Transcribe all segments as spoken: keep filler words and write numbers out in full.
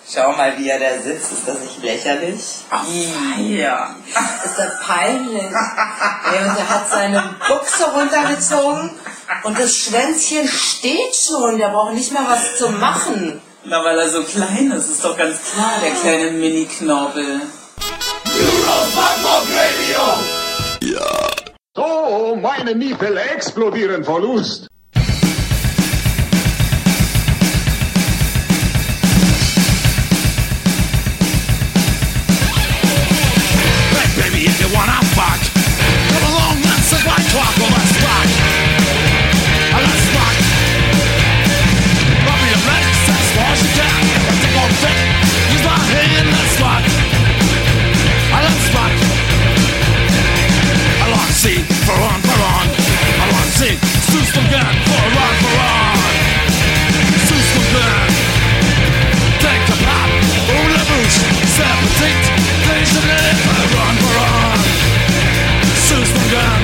Schau mal, wie er da sitzt. Ist das nicht lächerlich? Ach, ja. Ist das peinlich? Ey, und er hat seine Buchse runtergezogen und das Schwänzchen steht schon. Der braucht nicht mal was zu machen. Na, weil er so klein ist, ist doch ganz klar, der kleine Mini-Knorpel. Radio! Ja. So, meine Nippel explodieren vor Lust. Baby, if you wanna fuck, come along and say white talk, well let's fuck, let's fuck. Love me a red, says wash it down, I think I'll fit, use my hand, let's fuck, let's fuck. I want to see, for on, for on, I want to see, Zeus from gun, for on, for on, Zeus from gun. Take the pop, oh la bouche, c'est petite, things to live, run, for on, Zeus from gun.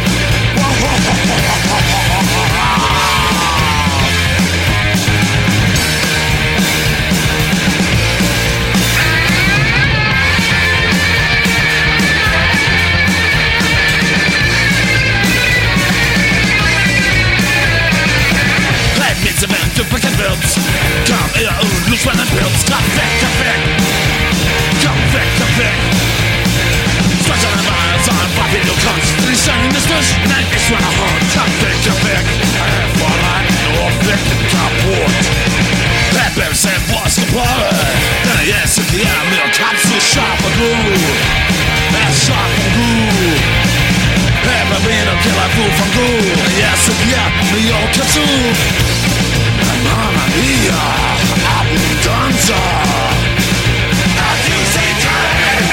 Bleib mit dem Wind, du bekannt wirst. Komm ihr und los meinen Pilz. Komm weg, komm weg. Komm weg, komm weg. Zwei Jahre mal, so einfach wie du kannst. Die Schein ist durch, nein, ich war nach Hund. Komm weg, komm weg. Vorlein, nur weg, kaputt. Pepe, sei was geboren. Denn jetzt sind die Arme und kannst du scharf und gut. Er ist scharf und gut. Pepe, bin und kill ein Buch von gut. Jetzt sind die Arme, mir auch dazu. Mamma mia, abbondanza. Have you seen time?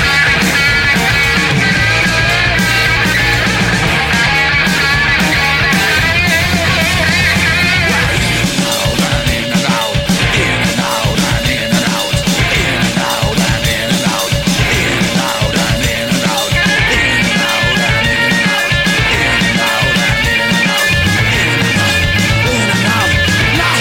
Well, in and out and in and out, in and out and in and out, in and out and in and out, in and out and in and out, in and out and in and out, in and out and in and out, in and out, in and out.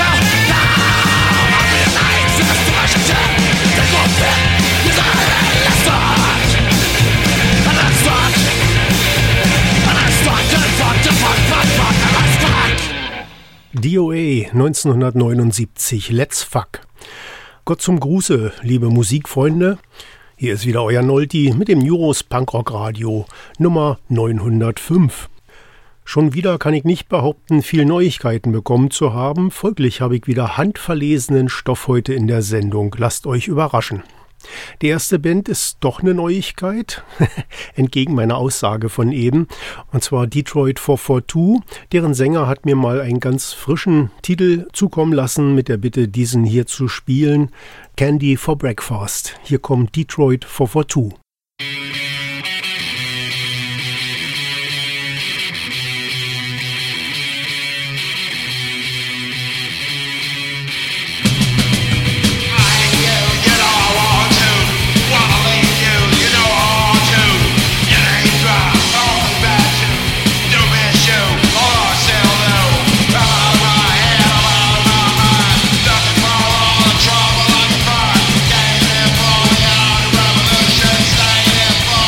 D O A neunzehnhundertneunundsiebzig, Let's Fuck. Gott zum Gruße, liebe Musikfreunde. Hier ist wieder euer Nolti mit dem Neuros Punkrock Radio Nummer neunhundertfünf. Schon wieder kann ich nicht behaupten, viel Neuigkeiten bekommen zu haben. Folglich habe ich wieder handverlesenen Stoff heute in der Sendung. Lasst euch überraschen. Die erste Band ist doch eine Neuigkeit, entgegen meiner Aussage von eben, und zwar Detroit vier vier zwei. Deren Sänger hat mir mal einen ganz frischen Titel zukommen lassen, mit der Bitte, diesen hier zu spielen. Candy for Breakfast. Hier kommt Detroit vier vier zwei. Trouble like fire, came in for the revolution, staying in for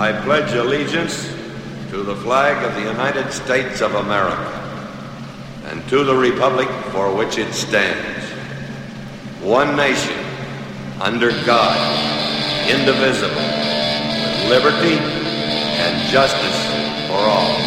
I pledge allegiance to the flag of the United States of America and to the republic for which it stands, one nation, under God, indivisible, with liberty and justice for all.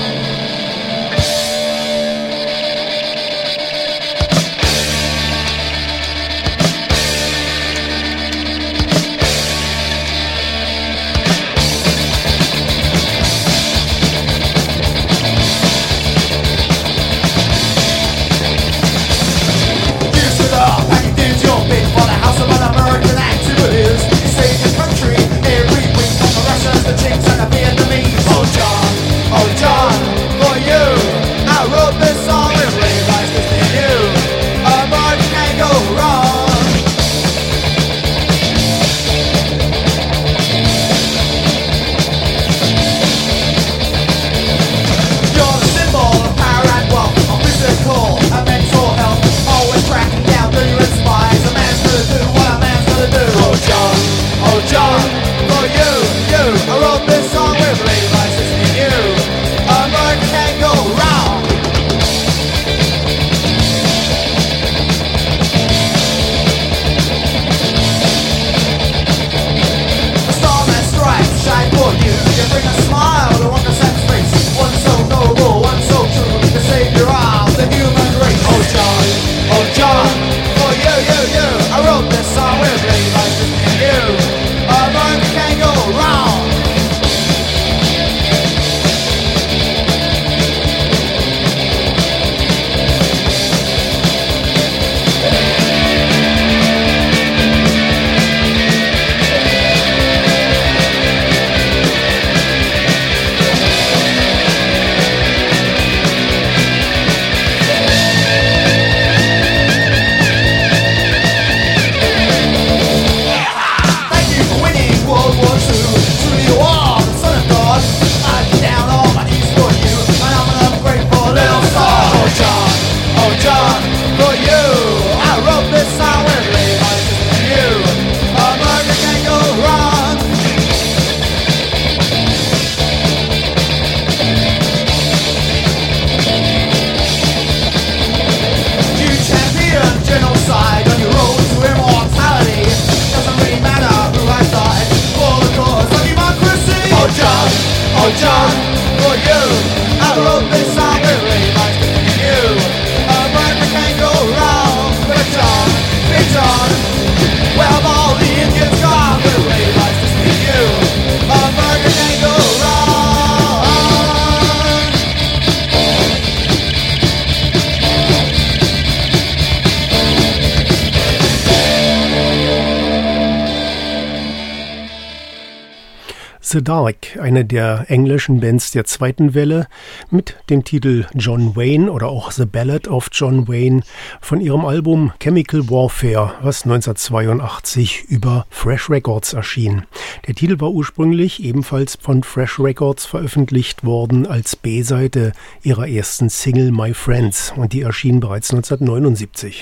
The Dark, eine der englischen Bands der zweiten Welle, mit dem Titel John Wayne oder auch The Ballad of John Wayne von ihrem Album Chemical Warfare, was neunzehnhundertzweiundachtzig über Fresh Records erschien. Der Titel war ursprünglich ebenfalls von Fresh Records veröffentlicht worden als B-Seite ihrer ersten Single My Friends, und die erschien bereits neunzehnhundertneunundsiebzig.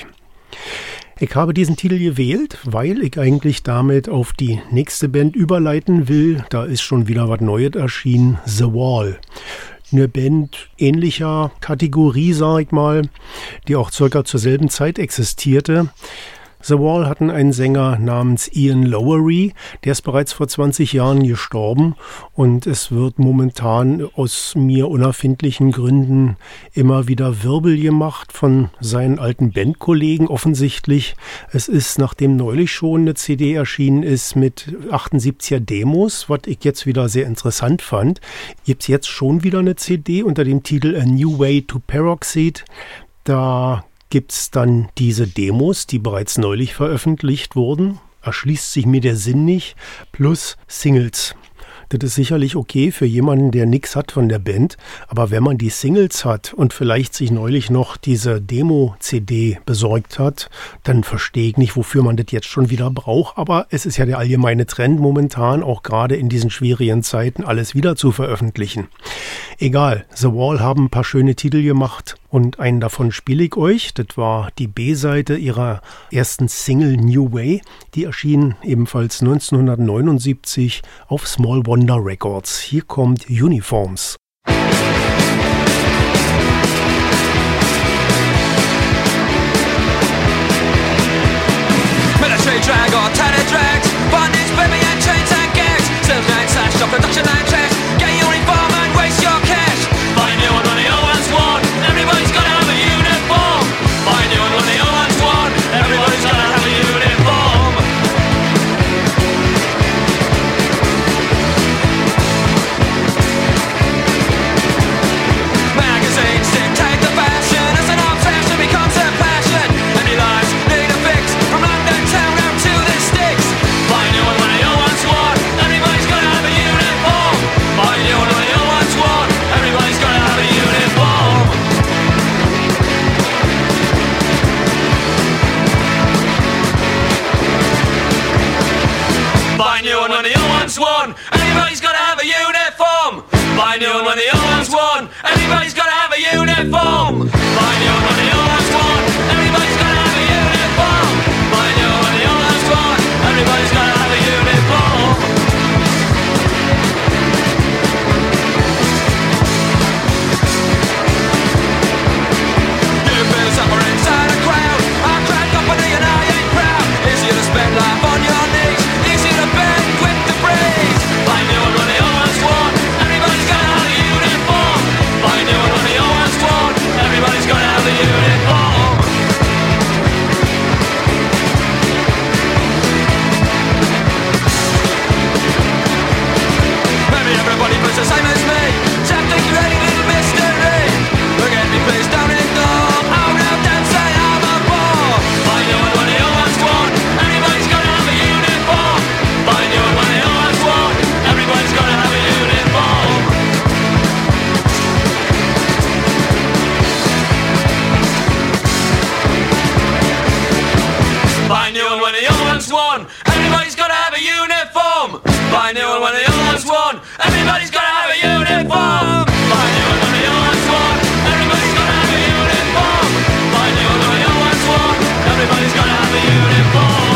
Ich habe diesen Titel gewählt, weil ich eigentlich damit auf die nächste Band überleiten will. Da ist schon wieder was Neues erschienen, The Wall. Eine Band ähnlicher Kategorie, sag ich mal, die auch circa zur selben Zeit existierte. The Wall hatten einen Sänger namens Ian Lowery, der ist bereits vor zwanzig Jahren gestorben, und es wird momentan aus mir unerfindlichen Gründen immer wieder Wirbel gemacht von seinen alten Bandkollegen offensichtlich. Es ist, nachdem neulich schon eine C D erschienen ist mit achtundsiebziger Demos, was ich jetzt wieder sehr interessant fand, gibt es jetzt schon wieder eine C D unter dem Titel A New Way to Peroxide. Da gibt es dann diese Demos, die bereits neulich veröffentlicht wurden. Erschließt sich mir der Sinn nicht. Plus Singles. Das ist sicherlich okay für jemanden, der nichts hat von der Band. Aber wenn man die Singles hat und vielleicht sich neulich noch diese Demo-C D besorgt hat, dann verstehe ich nicht, wofür man das jetzt schon wieder braucht. Aber es ist ja der allgemeine Trend momentan, auch gerade in diesen schwierigen Zeiten, alles wieder zu veröffentlichen. Egal, The Wall haben ein paar schöne Titel gemacht. Und einen davon spiele ich euch. Das war die B-Seite ihrer ersten Single New Way. Die erschien ebenfalls neunzehnhundertneunundsiebzig auf Small Wonder Records. Hier kommt Uniforms. Military drag or tattered drags, bondage, baby and chains and gags. Sales line slash stop production line checks. Get your uniform and waste your cash. Buy new one when the old one's worn. Everybody's gotta have a uniform. Buy new one when the old one's worn. Everybody's gotta have a uniform. Magazines dictate the fashion as an obsession becomes a passion. Many lives need a fix from London town out to the sticks. Buy new one when the old one's worn. Everybody's gotta have a uniform. Buy new one when the old one's worn. Everybody's gotta have a uniform. Buy new one when the old one's worn. Everybody's gotta have a uniform. Buy new one when the old one's worn. Everybody's gotta have a uniform. Buy new one when the old one's worn. Everybody's gotta have a uniform. Buy new one when the old one's worn. Everybody's gotta have a uniform. New bills up or inside a crowd. I'm cracked up and I ain't proud. Easier to spend life on your knees. Easy to bend with the breeze. Buy new one when the old one's worn. Everybody's gotta have a uniform. Buy new one when the old one's worn. Everybody's gotta have a uniform. Maybe everybody feels the same as me. Some think you're any little mystery. Forget me please, don't ignore. Oh no, don't say I'm a bore. Buy new one when the old one's worn. Everybody's gotta have a uniform. Buy new one when the old one's worn. Everybody's gotta have a uniform. Buy new one when the old one's worn. Everybody's gotta have a uniform. Buy new one when the old one's worn. Everybody's gotta have a uniform. Buy new one when the old one's worn. Everybody's gotta have a uniform. Buy new one when the old one's worn. Everybody's gotta have a uniform.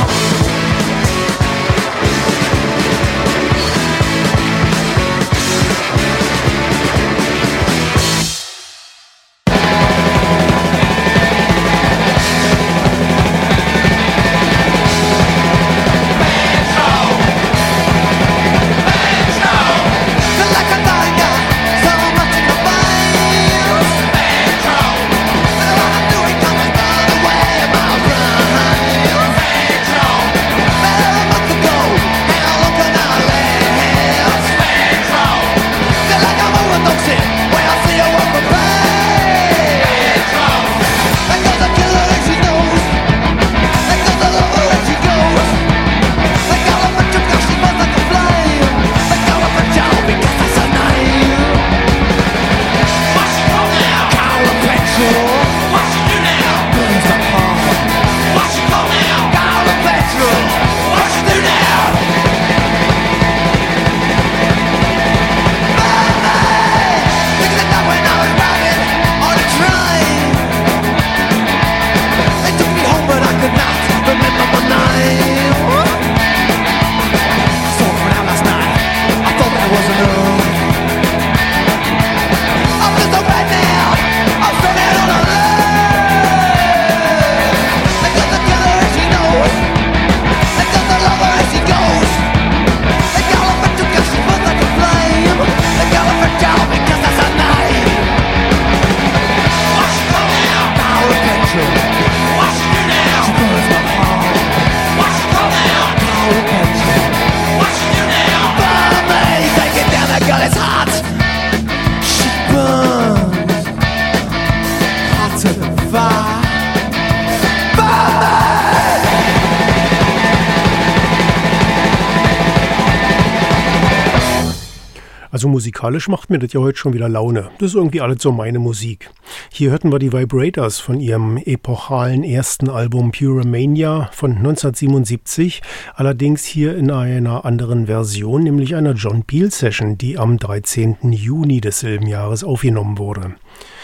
Also musikalisch macht mir das ja heute schon wieder Laune. Das ist irgendwie alles so meine Musik. Hier hörten wir die Vibrators von ihrem epochalen ersten Album Puromania von neunzehnhundertsiebenundsiebzig. Allerdings hier in einer anderen Version, nämlich einer John Peel Session, die am dreizehnten Juni desselben Jahres aufgenommen wurde.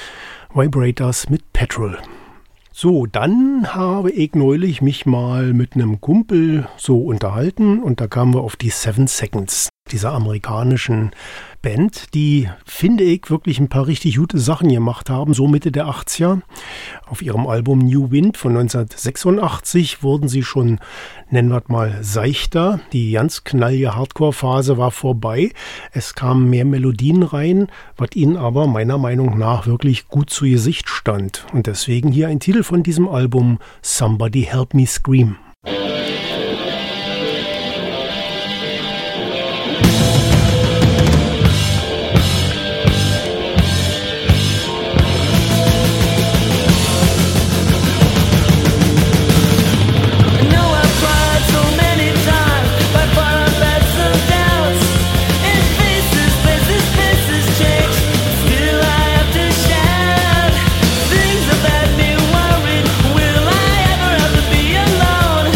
Vibrators mit Petrol. So, dann habe ich neulich mich mal mit einem Kumpel so unterhalten und da kamen wir auf die Seven Seconds, dieser amerikanischen Band, die, finde ich, wirklich ein paar richtig gute Sachen gemacht haben, so Mitte der achtziger. Auf ihrem Album New Wind von neunzehnhundertsechsundachtzig wurden sie schon, nennen wir es mal, seichter. Die ganz knallige Hardcore-Phase war vorbei. Es kamen mehr Melodien rein, was ihnen aber meiner Meinung nach wirklich gut zu Gesicht stand. Und deswegen hier ein Titel von diesem Album, Somebody Help Me Scream. Will I ever have to be alone?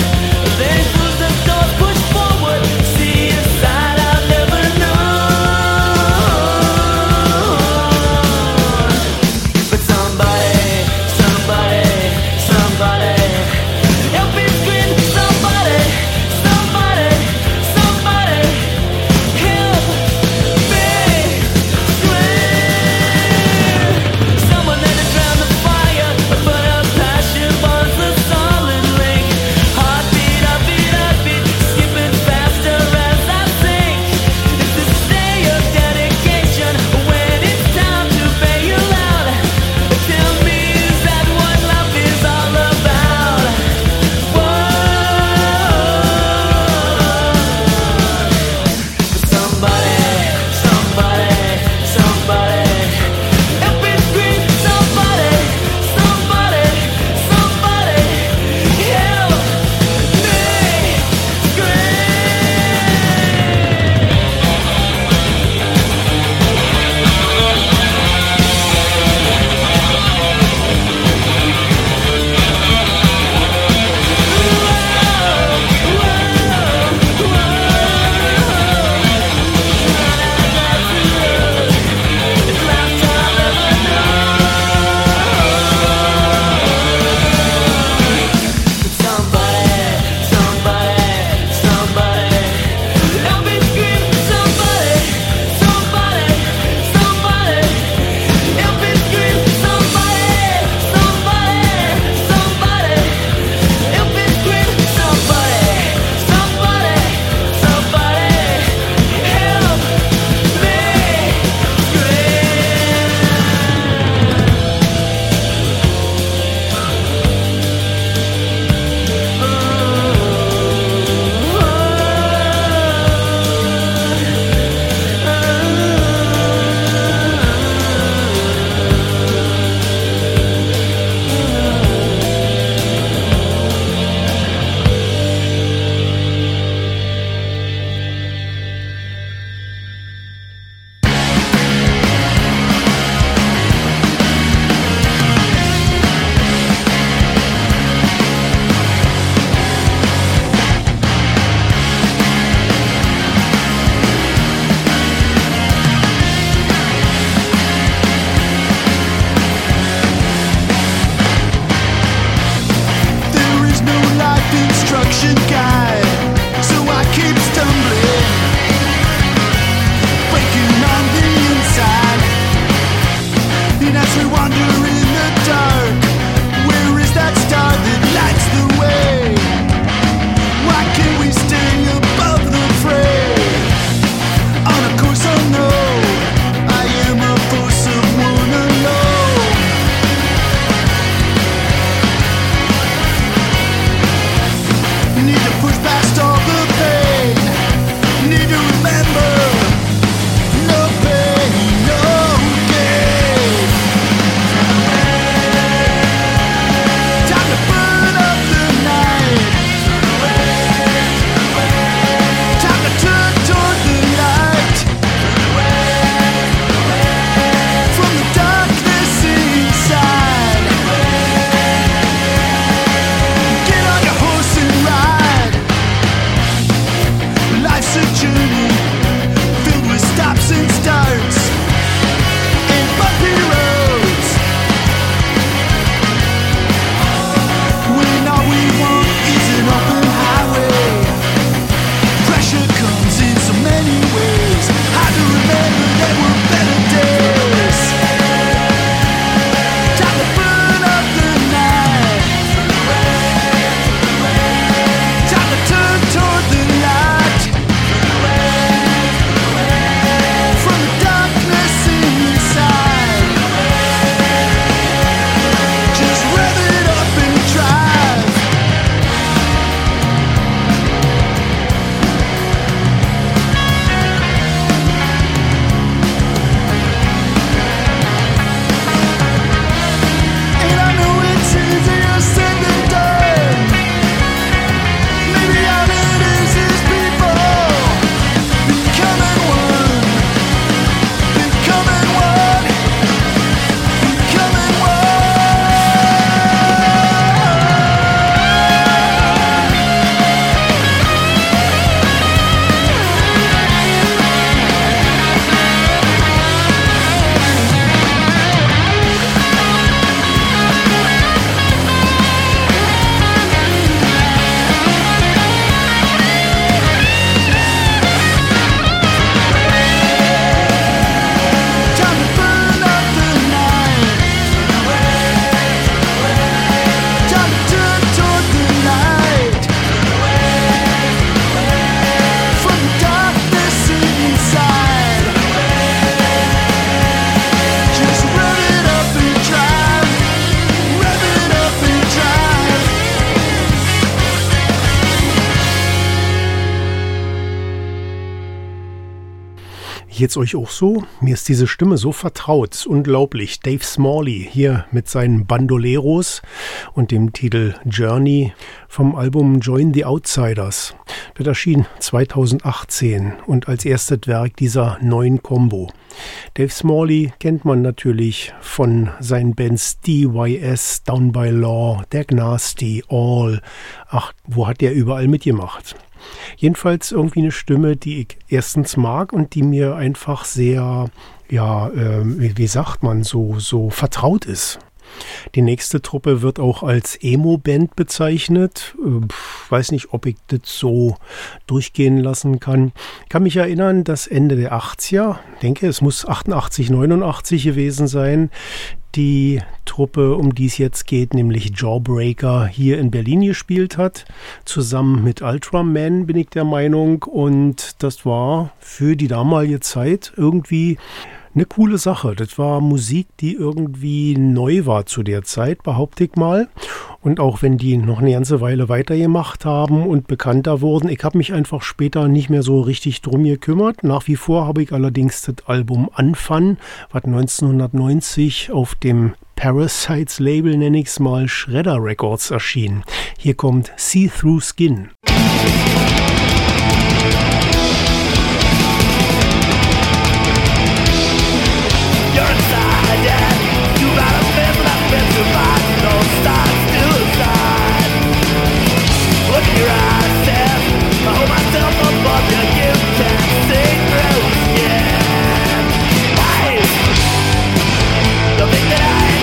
Geht's euch auch so? Mir ist diese Stimme so vertraut, ist unglaublich. Dave Smalley hier mit seinen Bandoleros und dem Titel Journey vom Album Join the Outsiders. Das erschien zweitausendachtzehn und als erstes Werk dieser neuen Combo. Dave Smalley kennt man natürlich von seinen Bands D Y S, Down by Law, Dag Nasty, All. Ach, wo hat der überall mitgemacht? Jedenfalls irgendwie eine Stimme, die ich erstens mag und die mir einfach sehr, ja, äh, wie, wie sagt man, so, so vertraut ist. Die nächste Truppe wird auch als Emo-Band bezeichnet. Ich weiß nicht, ob ich das so durchgehen lassen kann. Ich kann mich erinnern, dass Ende der achtziger, denke, es muss achtundachtzig, neunundachtzig gewesen sein, die Truppe, um die es jetzt geht, nämlich Jawbreaker, hier in Berlin gespielt hat. Zusammen mit Ultraman, bin ich der Meinung. Und das war für die damalige Zeit irgendwie eine coole Sache. Das war Musik, die irgendwie neu war zu der Zeit, behaupte ich mal. Und auch wenn die noch eine ganze Weile weitergemacht haben und bekannter wurden, ich habe mich einfach später nicht mehr so richtig drum gekümmert. Nach wie vor habe ich allerdings das Album Unfun, was neunzehnhundertneunzig auf dem Parasites Label, nenne ich es mal, Shredder Records erschien. Hier kommt See Through Skin.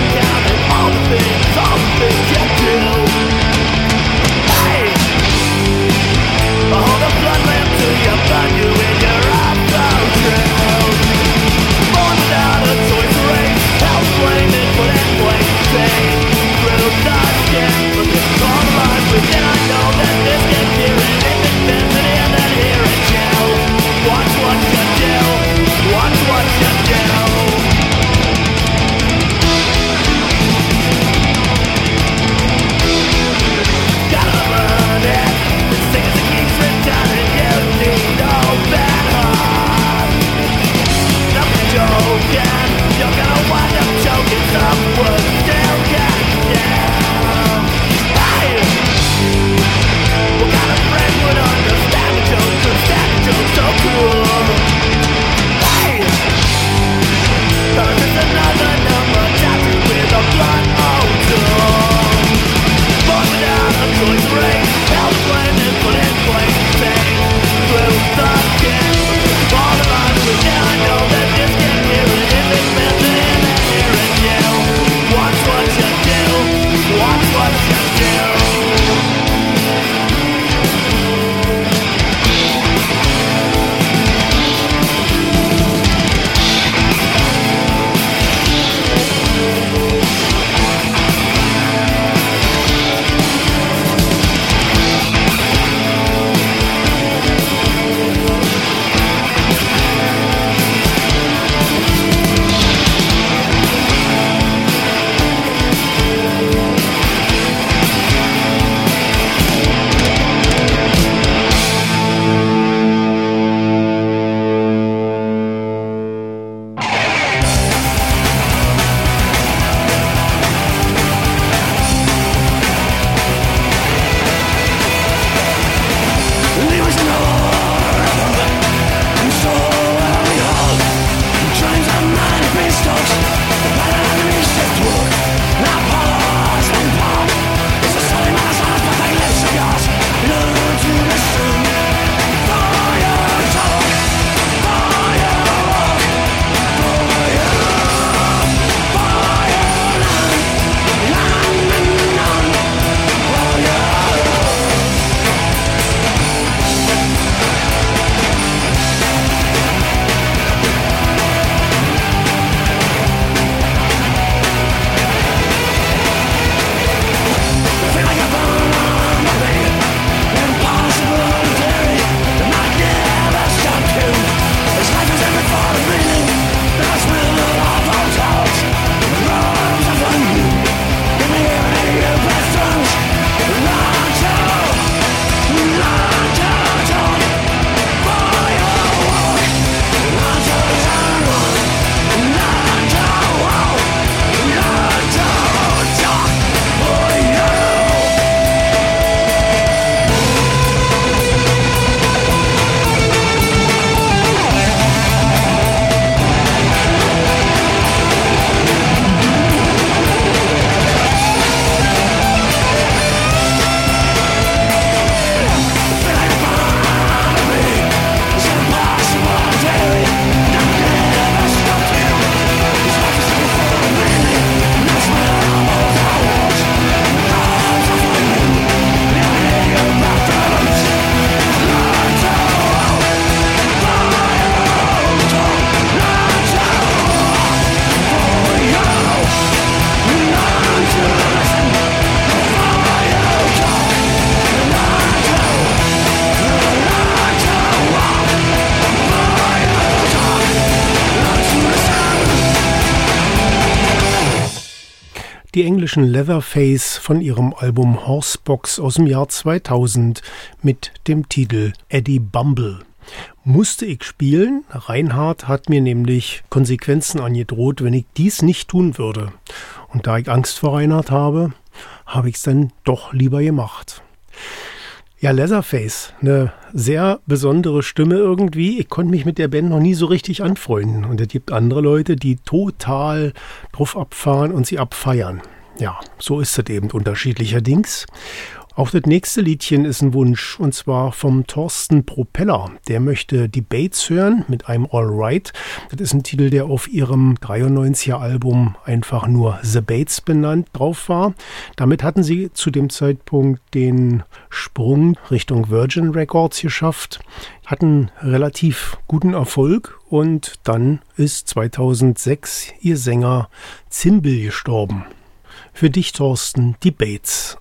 All the things you do. Hey! die englischen Leatherface von ihrem Album Horsebox aus dem Jahr zweitausend mit dem Titel Eddie Bumble. Musste ich spielen? Reinhard hat mir nämlich Konsequenzen angedroht, wenn ich dies nicht tun würde. Und da ich Angst vor Reinhard habe, habe ich es dann doch lieber gemacht. Ja, Leatherface, eine sehr besondere Stimme irgendwie. Ich konnte mich mit der Band noch nie so richtig anfreunden. Und es gibt andere Leute, die total drauf abfahren und sie abfeiern. Ja, so ist es eben unterschiedlicherdings. Auch das nächste Liedchen ist ein Wunsch, und zwar vom Thorsten Propeller. Der möchte die Bates hören mit einem All Right. Das ist ein Titel, der auf ihrem dreiundneunziger Album einfach nur The Bates benannt drauf war. Damit hatten sie zu dem Zeitpunkt den Sprung Richtung Virgin Records geschafft, hatten relativ guten Erfolg und dann ist zweitausendsechs ihr Sänger Zimbel gestorben. Für dich, Thorsten, die Bates.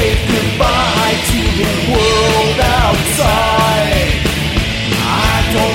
I don't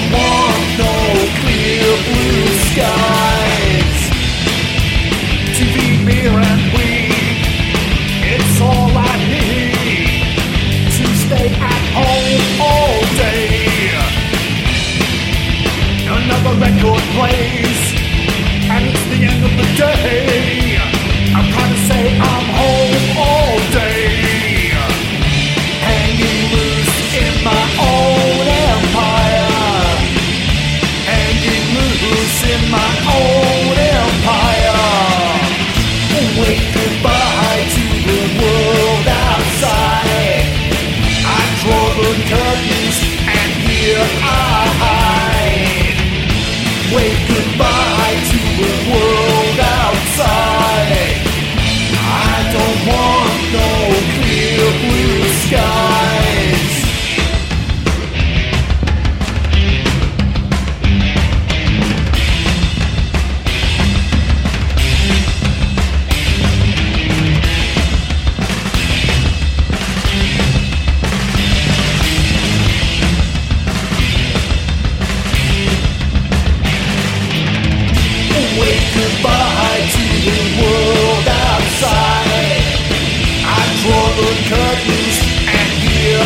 blues, and here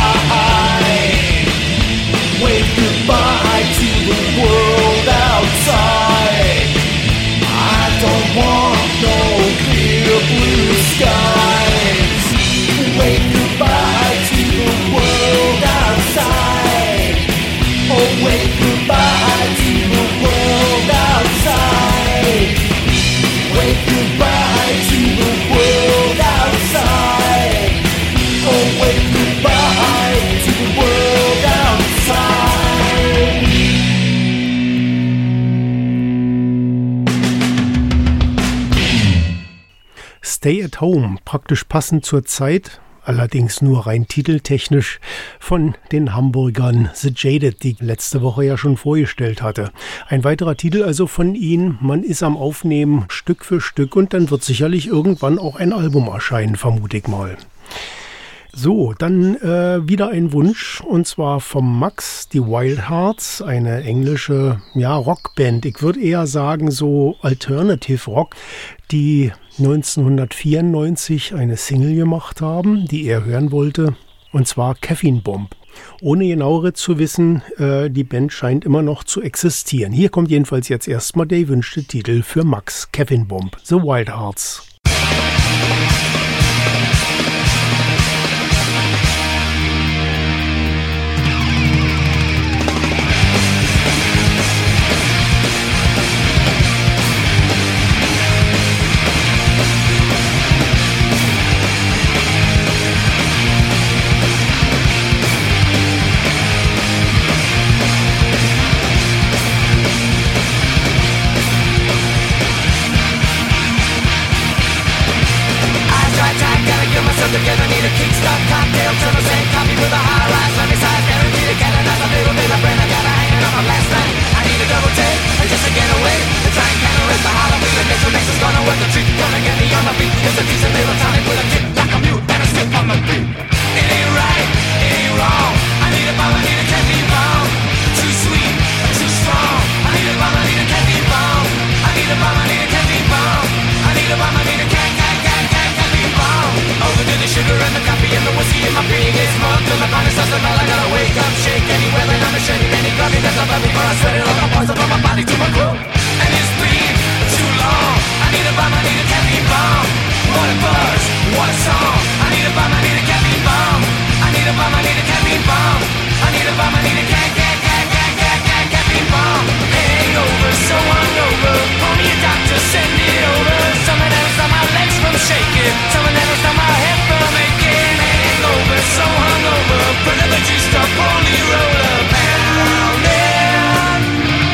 I wave goodbye to the world outside. I don't want no clear blue skies. Wave goodbye to the world outside. Oh, wave goodbye to the world outside. Wave goodbye to the world outside. Oh, wave goodbye to the world outside. Stay at Home, praktisch passend zur Zeit, allerdings nur rein titeltechnisch, von den Hamburgern The Jaded, die ich letzte Woche ja schon vorgestellt hatte. Ein weiterer Titel also von ihnen, man ist am Aufnehmen Stück für Stück und dann wird sicherlich irgendwann auch ein Album erscheinen, vermute ich mal. So, dann äh, wieder ein Wunsch, und zwar vom Max, die Wild Hearts, eine englische ja, Rockband. Ich würde eher sagen so Alternative Rock, die neunzehnhundertvierundneunzig eine Single gemacht haben, die er hören wollte, und zwar Caffeine Bomb. Ohne genauere zu wissen, äh, die Band scheint immer noch zu existieren. Hier kommt jedenfalls jetzt erstmal der gewünschte Titel für Max, Caffeine Bomb, The Wild Hearts. Together, need a kickstart cocktail, turn the same copy with a high rise, let me size, guarantee to get another little bit of brain. I got a hanging on from last night. I need a double take, and just to get away, and try and counter the Halloween. The next one next is gonna work the treat, gonna get me on my feet. It's a decent little tonic with a kick like a mute and a skip on my beat. It ain't right, it ain't wrong. I need a bomb, I need a caffeine bomb. Too sweet, too strong. I need a bomb, I need a caffeine bomb. I need a bomb, I need a caffeine bomb. I need a bomb, I need a can can can can caffeine bomb. Overdid the sugar and the coffee and the whiskey in my being is smug till my body starts to melt. I gotta wake up, shake anywhere, and I'm a shady penny coffee that's above me, before I sweat it all the poison from my body to my crew. And it's been too long. I need a bomb, I need a caffeine bomb. What a buzz, what a song. I need a bomb, I need a caffeine bomb. I need a bomb, I need a caffeine bomb. I need a bomb, I need a can can can can can can caffeine bomb. Hangover, so hungover. Call me a doctor, send it over. Someone else on my legs from shaking. Someone else on my head from aching. Hangover, so hungover. Put another juiced up holy roller. Pounding.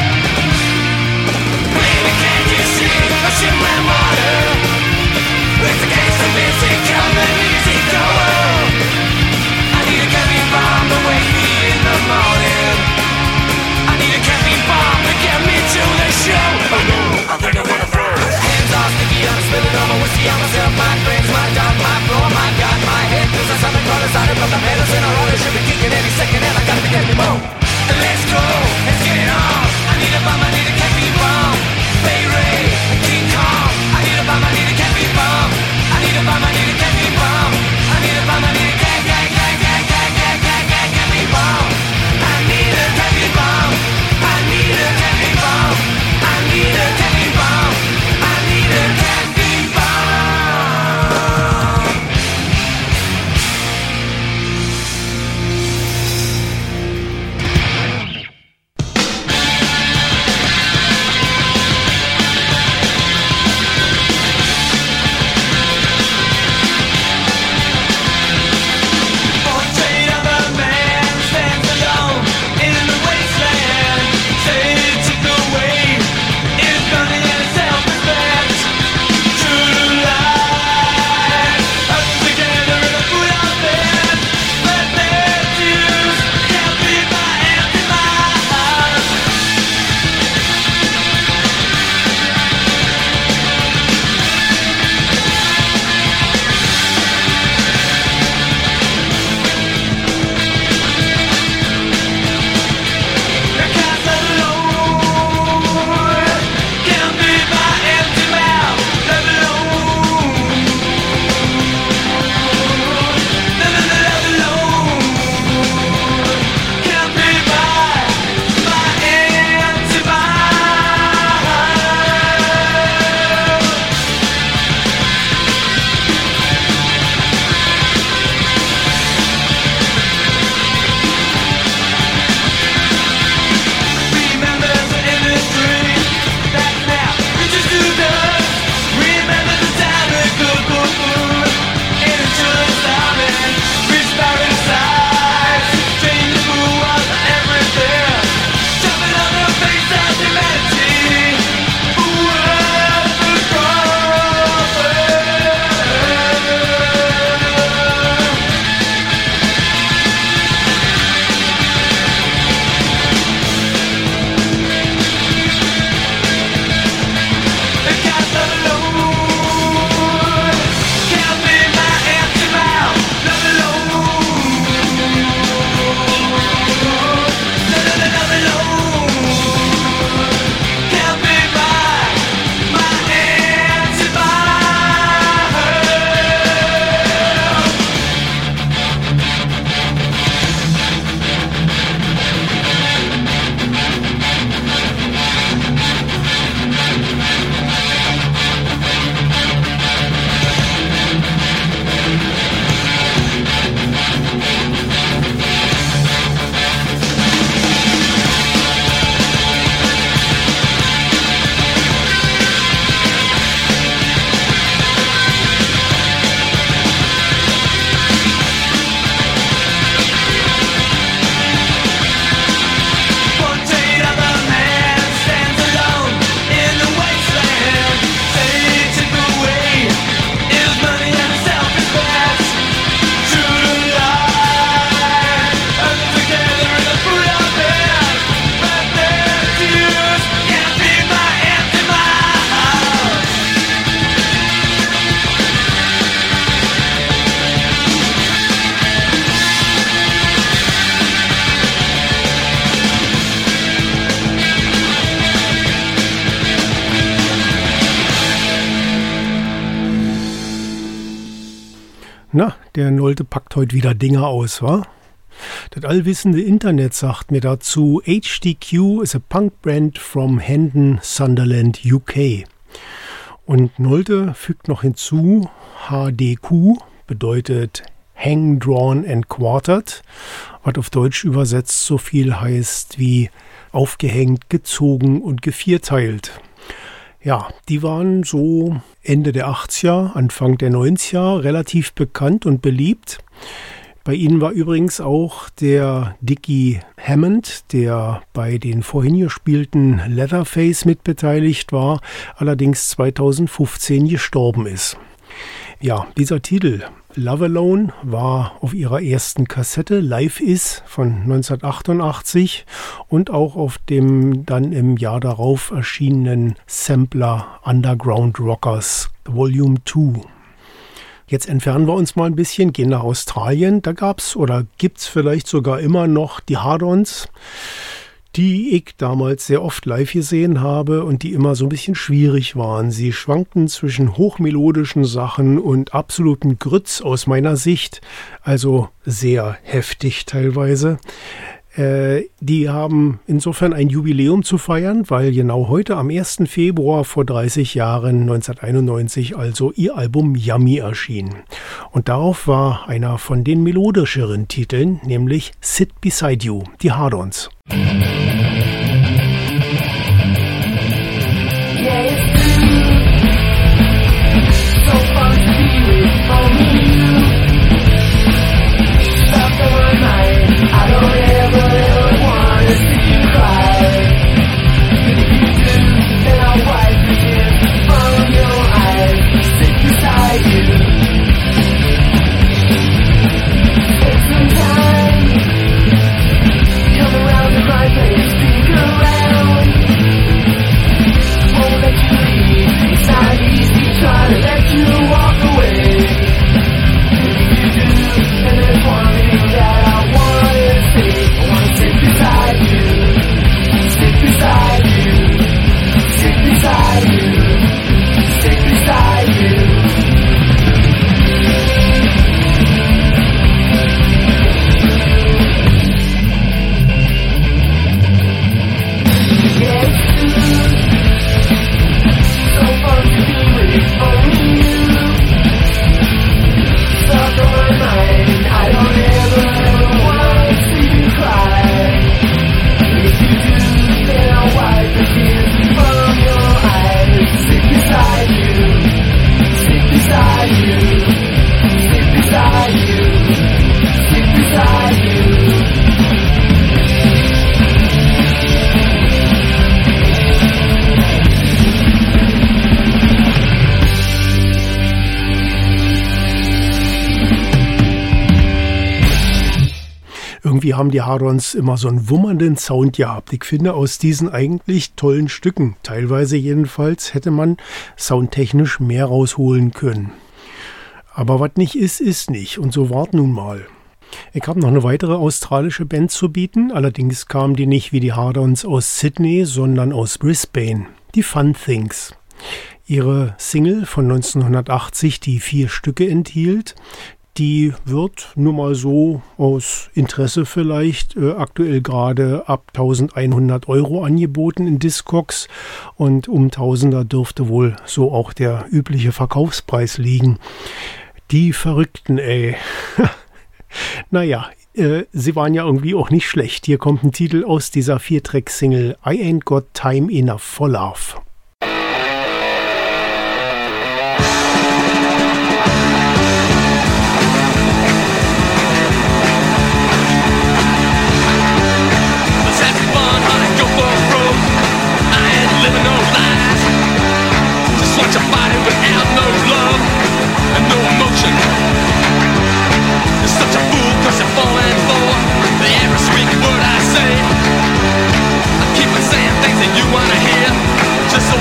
Na, der Nolte packt heute wieder Dinger aus, wa? Das allwissende Internet sagt mir dazu, H D Q is a punk brand from Hendon, Sunderland, U K. Und Nolte fügt noch hinzu, H D Q bedeutet Hang, Drawn and Quartered, was auf Deutsch übersetzt so viel heißt wie aufgehängt, gezogen und gevierteilt. Ja, die waren so Ende der achtziger, Anfang der neunziger relativ bekannt und beliebt. Bei ihnen war übrigens auch der Dickie Hammond, der bei den vorhin gespielten Leatherface mitbeteiligt war, allerdings zweitausendfünfzehn gestorben ist. Ja, dieser Titel Love Alone war auf ihrer ersten Kassette Live Is von neunzehnhundertachtundachtzig und auch auf dem dann im Jahr darauf erschienenen Sampler Underground Rockers Volume zwei. Jetzt entfernen wir uns mal ein bisschen, gehen nach Australien. Da gab's oder gibt's vielleicht sogar immer noch die Hard-Ons, die ich damals sehr oft live gesehen habe und die immer so ein bisschen schwierig waren. Sie schwankten zwischen hochmelodischen Sachen und absoluten Grütz aus meiner Sicht, also sehr heftig teilweise. Äh, die haben insofern ein Jubiläum zu feiern, weil genau heute am ersten Februar vor dreißig Jahren, neunzehnhunderteinundneunzig, also ihr Album Yummy erschien. Und darauf war einer von den melodischeren Titeln, nämlich Sit Beside You, die Hard-Ons. Irgendwie haben die Hard-Ons immer so einen wummernden Sound gehabt. Ich finde, aus diesen eigentlich tollen Stücken, teilweise jedenfalls, hätte man soundtechnisch mehr rausholen können. Aber was nicht ist, ist nicht. Und so wart nun mal. Ich habe noch eine weitere australische Band zu bieten. Allerdings kamen die nicht wie die Hard-Ons aus Sydney, sondern aus Brisbane. Die Fun Things. Ihre Single von neunzehnhundertachtzig, die vier Stücke enthielt, die wird nur mal so aus Interesse vielleicht äh, aktuell gerade ab eintausendeinhundert Euro angeboten in Discogs und um Tausender dürfte wohl so auch der übliche Verkaufspreis liegen. Die Verrückten, ey. Naja, äh, sie waren ja irgendwie auch nicht schlecht. Hier kommt ein Titel aus dieser Vier-Track-Single I Ain't Got Time Enough for Love. Just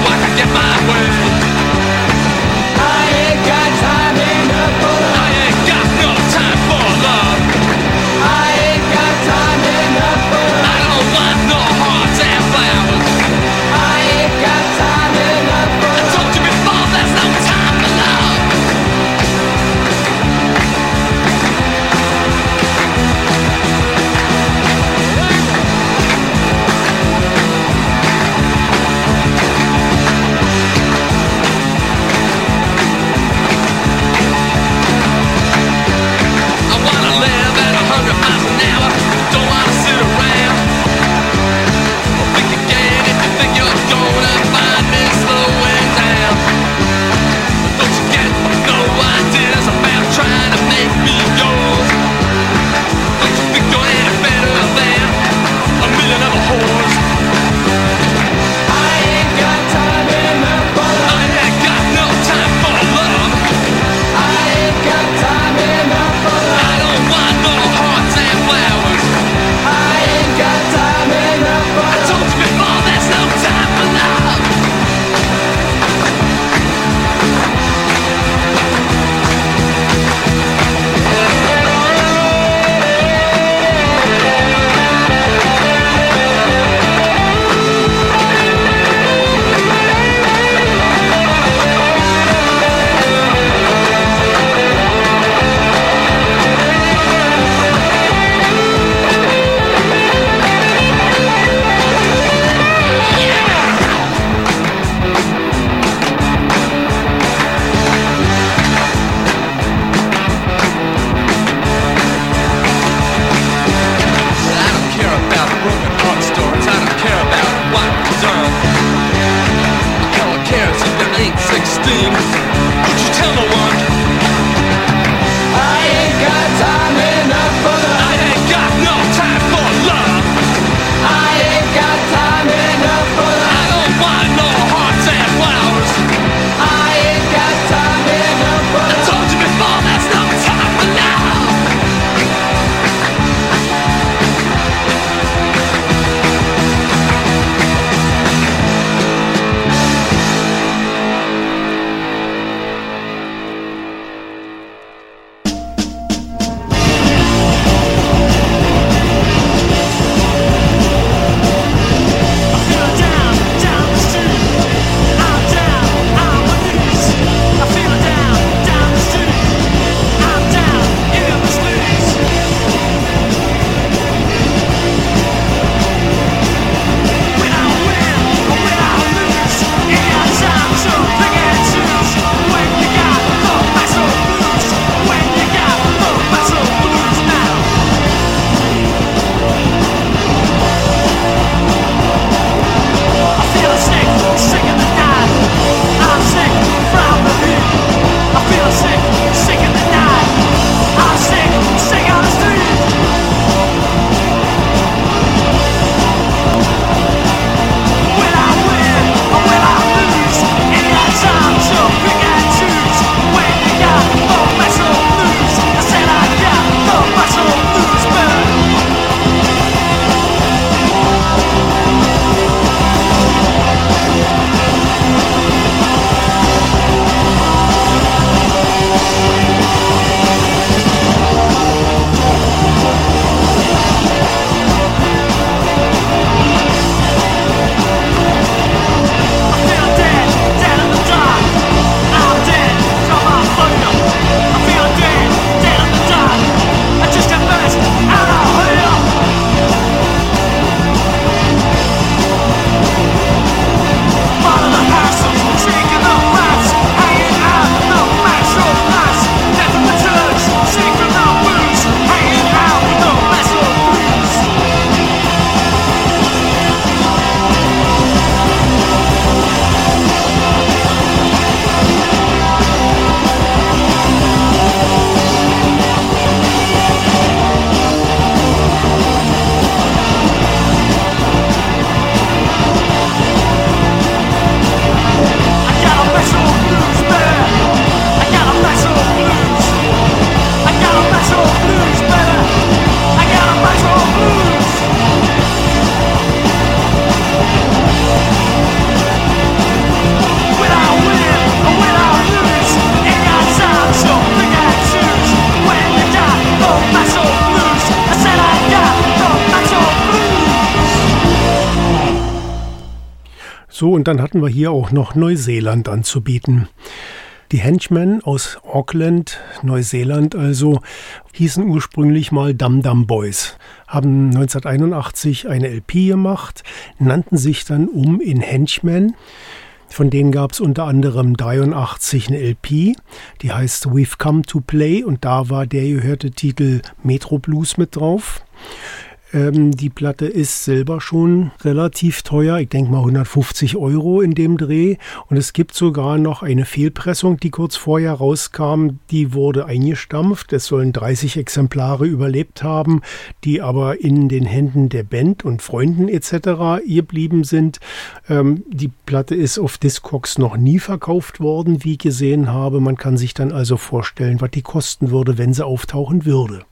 hundred miles an hour. You don't wanna sit around. Well, think again if you think you're gonna find me slowing down. Don't you get no ideas about trying to make me yours? Don't you think you're any better than a million other whores? I ain't got time enough for love. I ain't got no time for love. I ain't got time enough for love. I don't want no hearts and flowers. I ain't got time enough for love. I told you before, there's no time for love. So, und dann hatten wir hier auch noch Neuseeland anzubieten. Die Henchmen aus Auckland, Neuseeland also, hießen ursprünglich mal Dum Dum Boys, haben neunzehnhunderteinundachtzig eine L P gemacht, nannten sich dann um in Henchmen. Von denen gab es unter anderem dreiundachtzig eine L P, die heißt We've Come to Play und da war der gehörte Titel Metro Blues mit drauf. Ähm, die Platte ist selber schon relativ teuer, ich denke mal hundertfünfzig Euro in dem Dreh. Und es gibt sogar noch eine Fehlpressung, die kurz vorher rauskam, die wurde eingestampft. Es sollen dreißig Exemplare überlebt haben, die aber in den Händen der Band und Freunden et cetera geblieben sind. Ähm, die Platte ist auf Discogs noch nie verkauft worden, wie ich gesehen habe. Man kann sich dann also vorstellen, was die kosten würde, wenn sie auftauchen würde.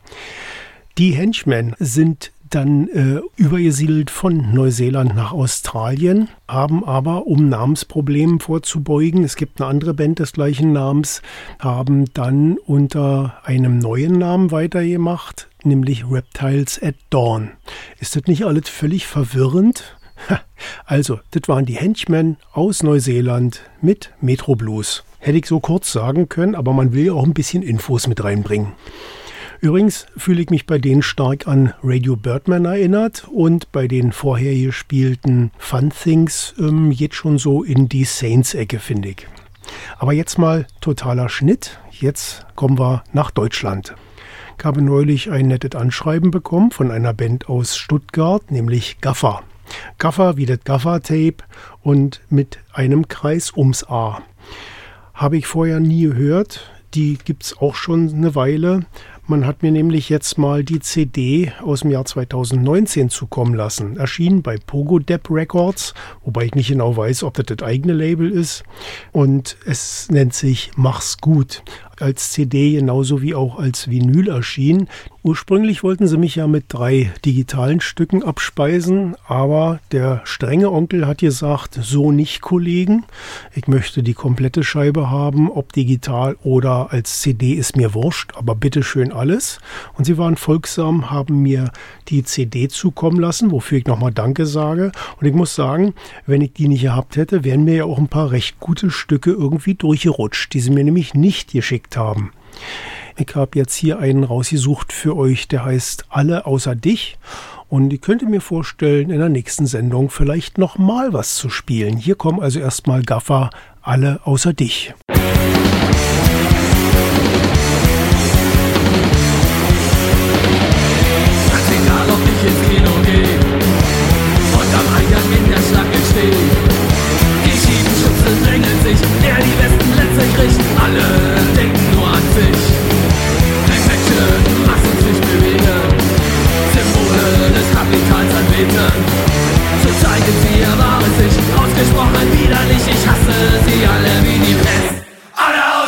Die Henchmen sind dann äh, übergesiedelt von Neuseeland nach Australien, haben aber, um Namensproblemen vorzubeugen, es gibt eine andere Band des gleichen Namens, haben dann unter einem neuen Namen weitergemacht, nämlich Reptiles at Dawn. Ist das nicht alles völlig verwirrend? Also, das waren die Henchmen aus Neuseeland mit Metro Blues. Hätte ich so kurz sagen können, aber man will ja auch ein bisschen Infos mit reinbringen. Übrigens fühle ich mich bei denen stark an Radio Birdman erinnert und bei den vorher gespielten Fun Things ähm, jetzt schon so in die Saints-Ecke, finde ich. Aber jetzt mal totaler Schnitt. Jetzt kommen wir nach Deutschland. Ich habe neulich ein nettes Anschreiben bekommen von einer Band aus Stuttgart, nämlich Gaffer. Gaffer wie das Gaffer-Tape und mit einem Kreis ums A. Habe ich vorher nie gehört. Die gibt es auch schon eine Weile. Man hat mir nämlich jetzt mal die C D aus dem Jahr zweitausendneunzehn zukommen lassen. Erschienen bei Pogo Dep Records, wobei ich nicht genau weiß, ob das das eigene Label ist. Und es nennt sich Mach's gut. Als C D genauso wie auch als Vinyl erschienen. Ursprünglich wollten sie mich ja mit drei digitalen Stücken abspeisen, aber der strenge Onkel hat gesagt, so nicht, Kollegen. Ich möchte die komplette Scheibe haben, ob digital oder als C D ist mir wurscht, aber bitteschön alles. Und sie waren folgsam, haben mir die C D zukommen lassen, wofür ich nochmal Danke sage. Und ich muss sagen, wenn ich die nicht gehabt hätte, wären mir ja auch ein paar recht gute Stücke irgendwie durchgerutscht, die sie mir nämlich nicht geschickt haben. Ich habe jetzt hier einen rausgesucht für euch, der heißt Alle außer dich. Und ich könnte mir vorstellen, in der nächsten Sendung vielleicht noch mal was zu spielen. Hier kommen also erstmal Gaffer, Alle außer dich. Ganz egal, ob ich ins Kino gehe und am Eingang in der Schlange stehe. Die Schiebenschützen drängeln sich, der die Westen letztlich kriegt. Alle denken nur an sich. Menschen, lass uns nicht bewegen. Symbole des Kapitals anbeten. So zeigen sie ihr wahres Sich. Ausgesprochen widerlich, ich hasse sie alle wie die Pest. Alle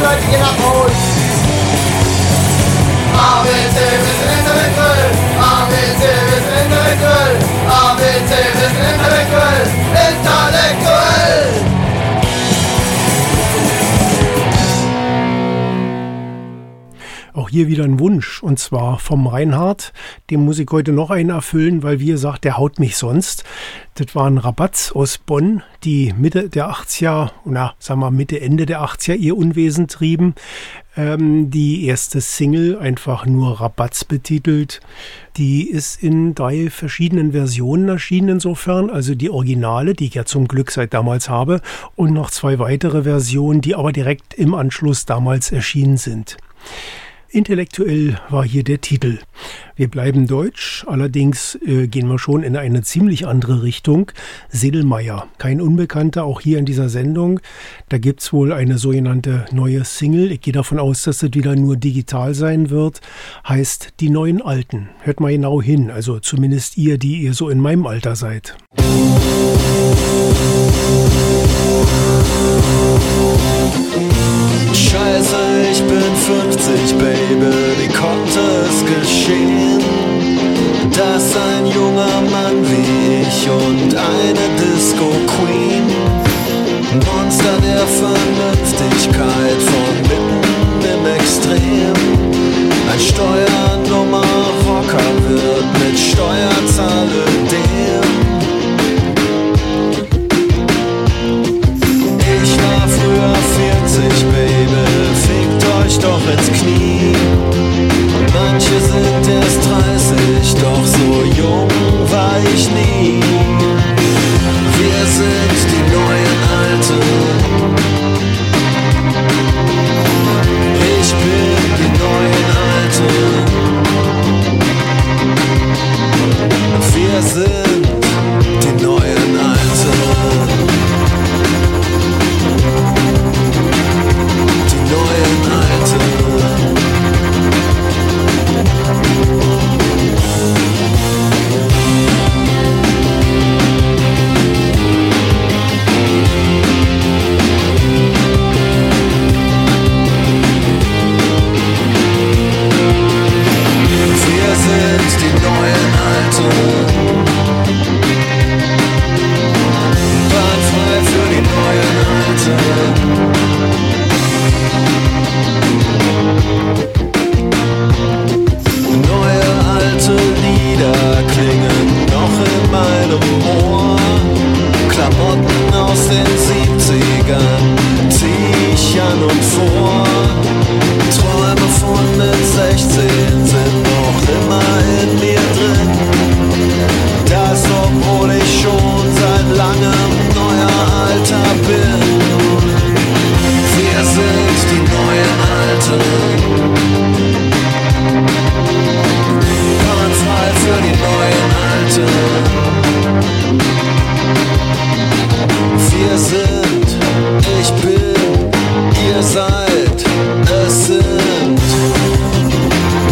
Leute, geh nach Haus. A B C, wir sind intellektuell. A B C, wir sind intellektuell. A B C, wir sind intellektuell. Intellektuell. Auch hier wieder ein Wunsch, und zwar vom Reinhard. Dem muss ich heute noch einen erfüllen, weil, wie gesagt, der haut mich sonst. Das war ein Rabatz aus Bonn, die Mitte der achtziger, na, sagen wir Mitte, Ende der achtziger ihr Unwesen trieben. Ähm, die erste Single, einfach nur Rabatz betitelt, die ist in drei verschiedenen Versionen erschienen insofern. Also die Originale, die ich ja zum Glück seit damals habe, und noch zwei weitere Versionen, die aber direkt im Anschluss damals erschienen sind. Intellektuell war hier der Titel. Wir bleiben deutsch, allerdings äh, gehen wir schon in eine ziemlich andere Richtung. Sedlmayr, kein Unbekannter, auch hier in dieser Sendung. Da gibt's wohl eine sogenannte neue Single. Ich gehe davon aus, dass das wieder nur digital sein wird. Heißt Die neuen Alten. Hört mal genau hin, also zumindest ihr, die ihr so in meinem Alter seid. Scheiße, ich bin fünfzig, Baby, wie konnte es geschehen, dass ein junger Mann wie ich und eine Disco-Queen, Monster der Vernünftigkeit von mitten im Extrem, ein Steuernummer-Rocker wird mit Steuerzahledem. Ich war früher vierzig, Baby, fickt euch doch ins Knie. Manche sind erst dreißig, doch so jung war ich nie. Wir sind die neuen Alten. Ich bin die neuen Alten. Wir sind die neuen Alten. Die neuen Alten. Wir sind die neuen Alten. Bahnfrei für die neuen Alten. Neue alte Lieder klingen noch in meinem Ohr. Klamotten aus den siebzigern zieh ich an und vor. Träume von mit sechzehn sind noch immer in mir drin. Das, obwohl ich schon seit langem neuer Alter bin. Wir sind die neuen Alten. Bahnfrei für die neuen Alten. Wir sind, ich bin, ihr seid, es sind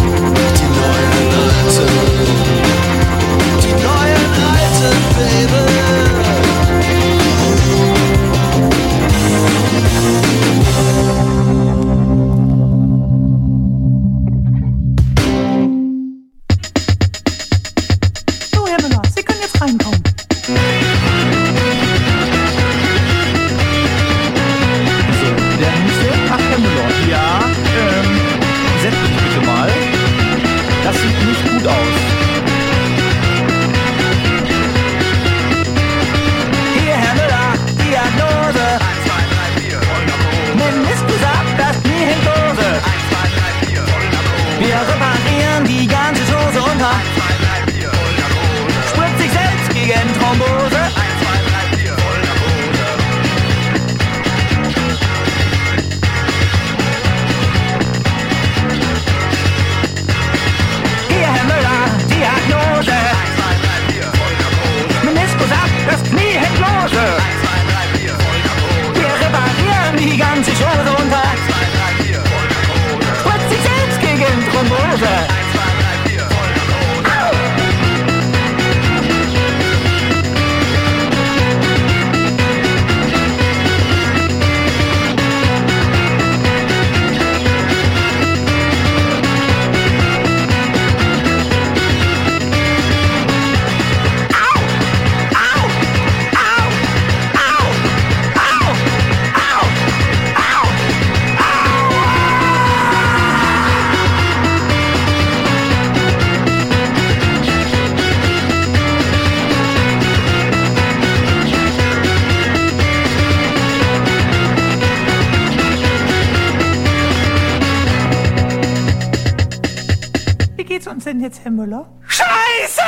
Sie denn jetzt, Herr Müller? Scheiße!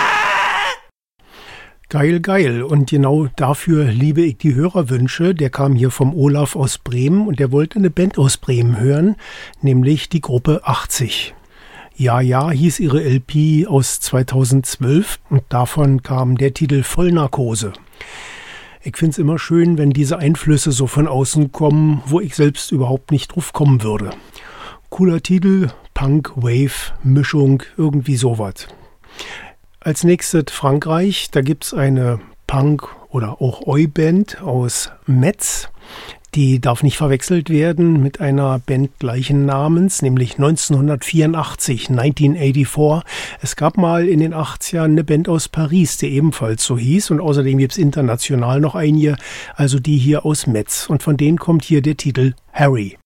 Geil, geil. Und genau dafür liebe ich die Hörerwünsche. Der kam hier vom Olaf aus Bremen und der wollte eine Band aus Bremen hören, nämlich die Gruppe achtzig. Ja, ja, hieß ihre L P aus zweitausendzwölf und davon kam der Titel Vollnarkose. Ich find's immer schön, wenn diese Einflüsse so von außen kommen, wo ich selbst überhaupt nicht drauf kommen würde. Cooler Titel, Punk, Wave, Mischung, irgendwie sowas. Als nächstes Frankreich, da gibt's eine Punk- oder auch Oi-Band aus Metz. Die darf nicht verwechselt werden mit einer Band gleichen Namens, nämlich neunzehnhundertvierundachtzig, neunzehnhundertvierundachtzig. Es gab mal in den achtzigern eine Band aus Paris, die ebenfalls so hieß. Und außerdem gibt's international noch einige, also die hier aus Metz. Und von denen kommt hier der Titel Harry.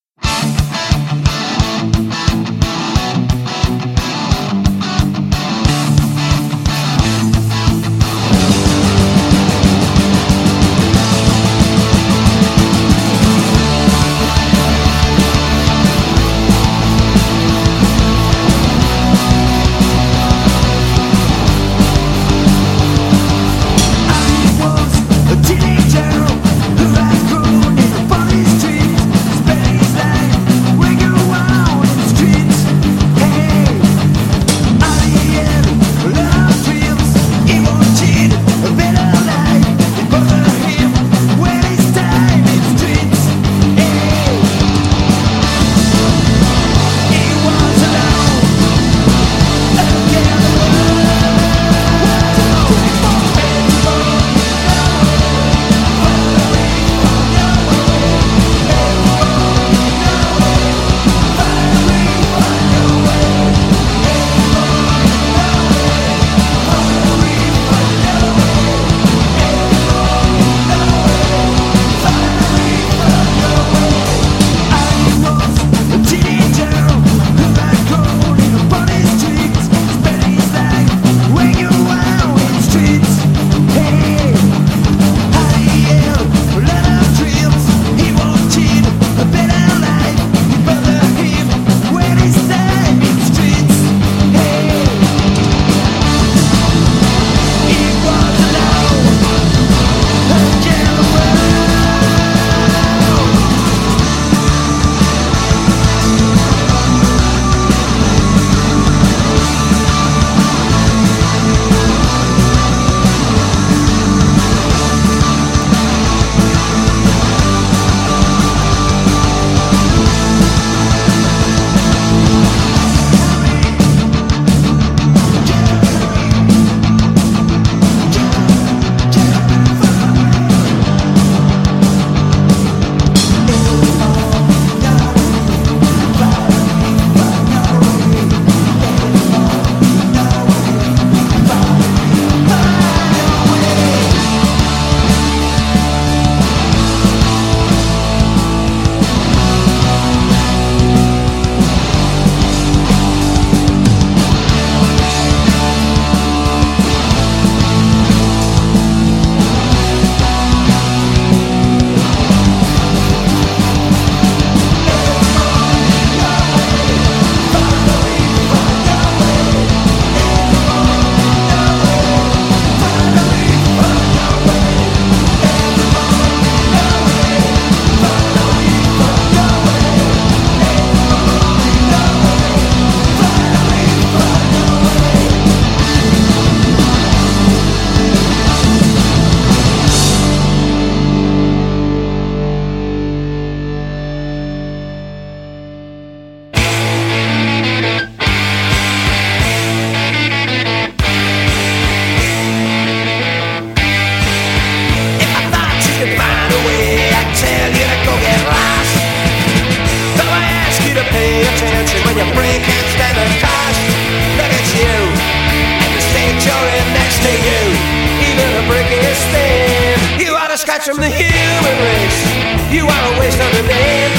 scratch from the human race. You are a waste of a name,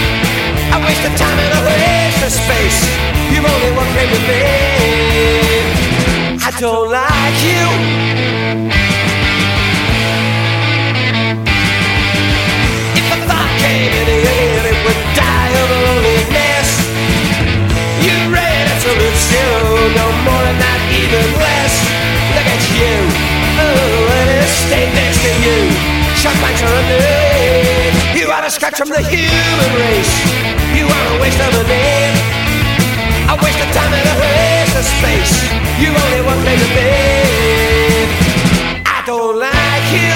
a waste of time and a waste of space. You've only one thing to name. I don't like you. If a thought came in here, it would die of loneliness. You read absolute zero, no space. You only want me to live. I don't like you.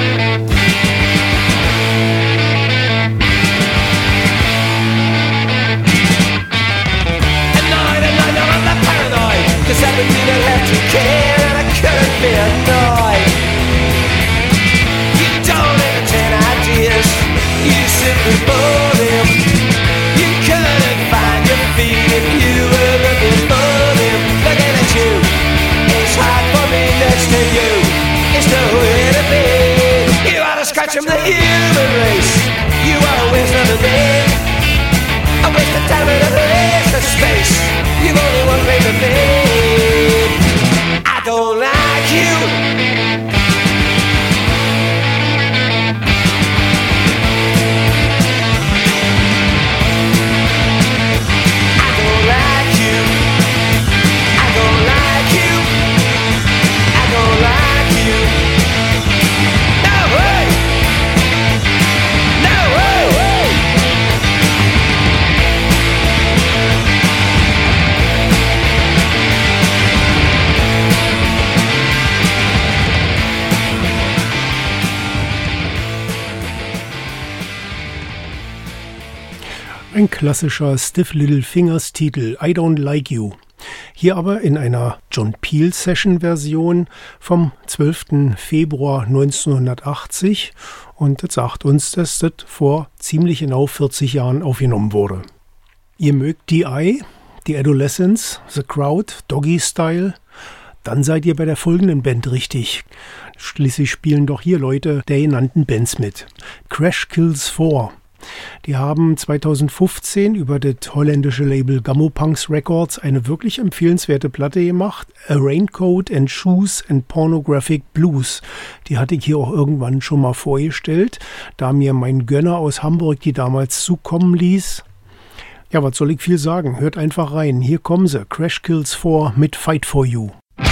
Annoyed, annoyed, I'm not paranoid. Cause I didn't have to care and I couldn't be annoyed. You don't entertain ideas. You simply bore them. You couldn't find your feet if you were looking for them. Looking at you, it's hard for me next to you. It's nowhere to be. You are a scratch from the human race. You are a waste of a day. A waste of time and a waste of space. You've only one way to be. I don't like you. Ein klassischer Stiff Little Fingers Titel, I Don't Like You. Hier aber in einer John Peel Session Version vom zwölften Februar neunzehnhundertachtzig und das sagt uns, dass das vor ziemlich genau vierzig Jahren aufgenommen wurde. Ihr mögt D I, The Adolescents, The Crowd, Doggy Style, dann seid ihr bei der folgenden Band richtig. Schließlich spielen doch hier Leute der genannten Bands mit. Crash Kills Four. Die haben zweitausendfünfzehn über das holländische Label Gammopunks Records eine wirklich empfehlenswerte Platte gemacht. A Raincoat and Shoes and Pornographic Blues. Die hatte ich hier auch irgendwann schon mal vorgestellt, da mir mein Gönner aus Hamburg die damals zukommen ließ. Ja, was soll ich viel sagen? Hört einfach rein. Hier kommen sie. Crash Kills Four mit Fight For You.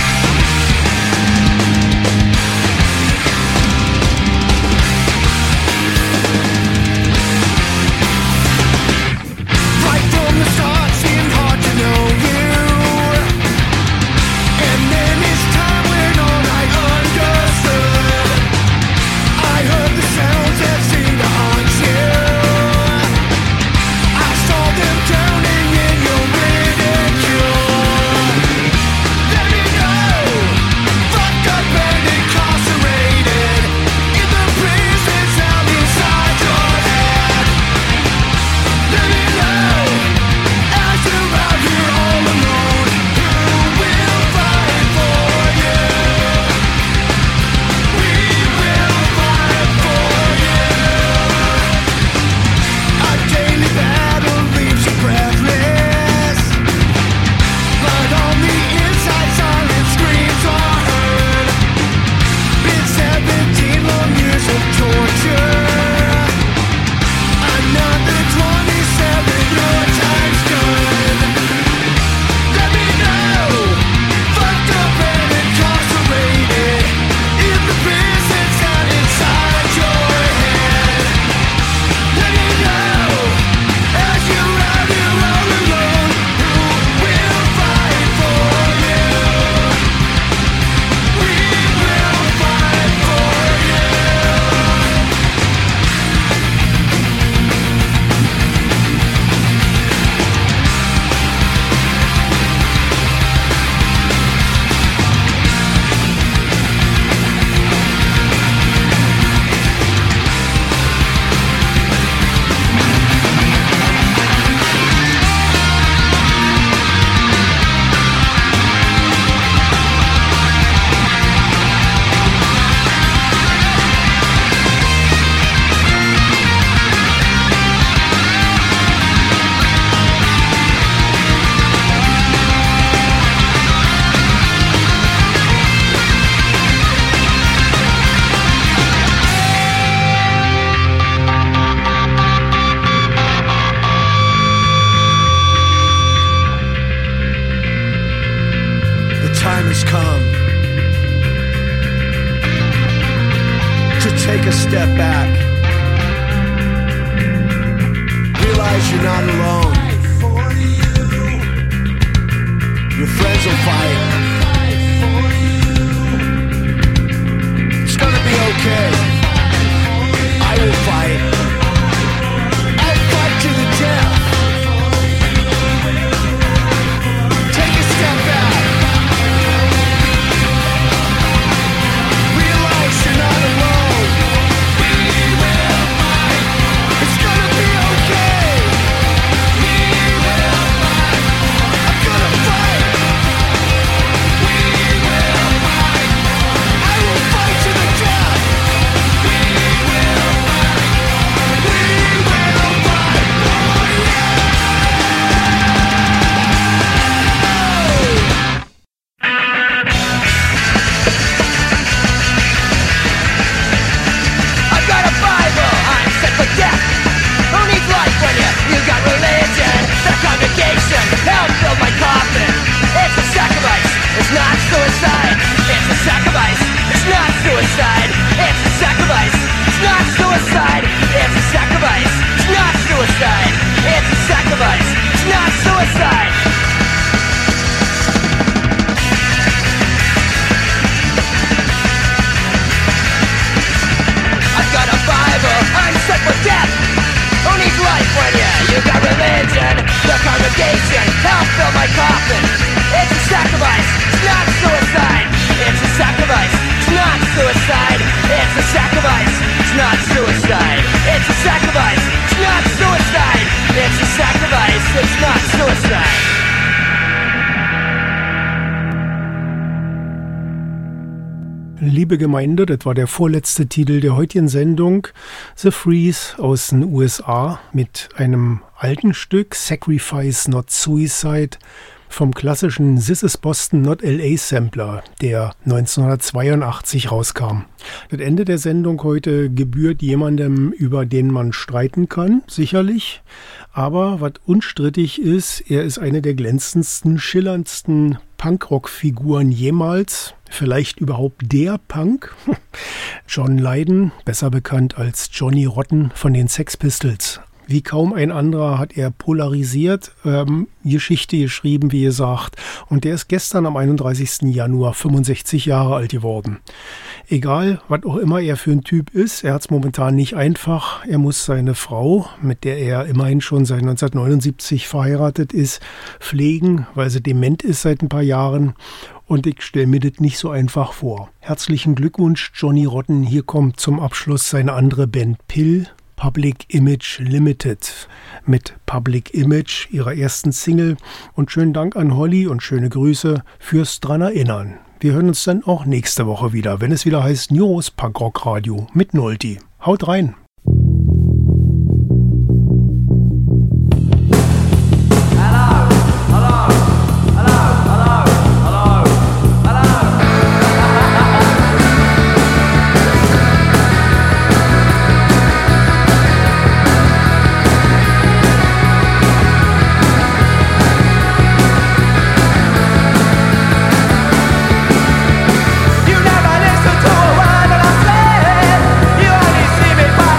take a step back. Realize you're not alone. Your friends boys will fight. It's gonna be okay. I will fight. I'll fight to the death. Take a step back. Realize you're not alone. We will fight. It's gonna be okay. We will fight. I'm gonna fight. We will fight. I will fight to the death. We will fight. We will fight. Oh yeah. I've got a Bible, I'm set for death. Who needs life when you, you got religion? The congregation help build my coffin. It's a sacrifice, it's not suicide. It's a sacrifice, it's not suicide. It's a sacrifice, it's not suicide. It's a sacrifice, it's not suicide. It's a sacrifice, it's not suicide. I've got a Bible, I'm set for death. Who needs life when you, you got religion? The congregation help fill my coffin. It's a sacrifice, it's not suicide. It's a sacrifice, it's not suicide. It's a sacrifice, it's not suicide. It's a sacrifice, it's not suicide. It's a sacrifice, it's not suicide. Liebe Gemeinde, das war der vorletzte Titel der heutigen Sendung. The Freeze aus den U S A mit einem alten Stück, Sacrifice Not Suicide, vom klassischen This is Boston Not L A Sampler, der neunzehnhundertzweiundachtzig rauskam. Das Ende der Sendung heute gebührt jemandem, über den man streiten kann, sicherlich. Aber was unstrittig ist, er ist eine der glänzendsten, schillerndsten Punkrock-Figuren jemals. Vielleicht überhaupt der Punk. John Lydon, besser bekannt als Johnny Rotten von den Sex Pistols. Wie kaum ein anderer hat er polarisiert, ähm, Geschichte geschrieben, wie gesagt. Und der ist gestern am einunddreißigsten Januar fünfundsechzig Jahre alt geworden. Egal, was auch immer er für ein Typ ist, er hat es momentan nicht einfach. Er muss seine Frau, mit der er immerhin schon seit neunzehnhundertneunundsiebzig verheiratet ist, pflegen, weil sie dement ist seit ein paar Jahren. Und ich stelle mir das nicht so einfach vor. Herzlichen Glückwunsch, Johnny Rotten. Hier kommt zum Abschluss seine andere Band Pill, Public Image Limited, mit Public Image, ihrer ersten Single. Und schönen Dank an Holly und schöne Grüße fürs dran erinnern. Wir hören uns dann auch nächste Woche wieder, wenn es wieder heißt Neuros Punkrock Radio mit Nolti. Haut rein! You never listen to a word that I say. You only see me by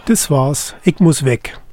Das war's. Ich muss weg.